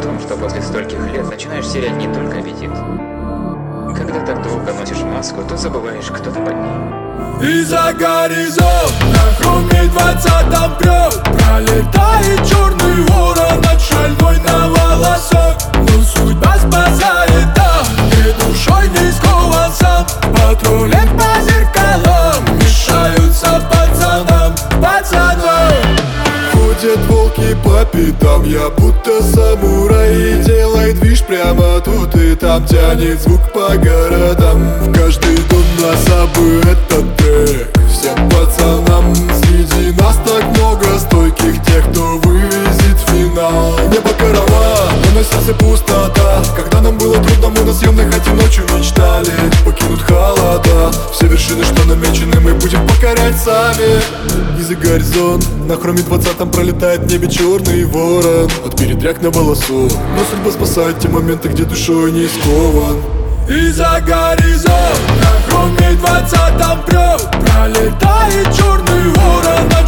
том, что после стольких лет начинаешь терять не только аппетит. Когда так долго носишь маску, то забываешь, кто ты под ней. И за горизонт на хроме 20-м прет, пролетает черный ворон от шальной на волосок. Но судьба спасает там, где душой не скован сам. Патрулем по зеркалам мешаются пацанам. Ходят волки по пятам, я будто самурай. И делает движ прямо тут и там, тянет звук по городам. В каждый дом нас бы этот трек. Всем пацанам среди нас так много стойких, тех, кто вывезет финал. Небо караван, но на сердце пустота. Когда нам было трудно, мы на съемных этим ночью мечтали. Покинут холода, все вершины, что намечены, мы будем покорять сами. И за горизонт на хроме 20-м пролетает в небе черный ворон от передряг на волосу. Но судьба спасает те моменты, где душой не скован. И за горизонт на хроме 20-м прет, пролетает черный ворон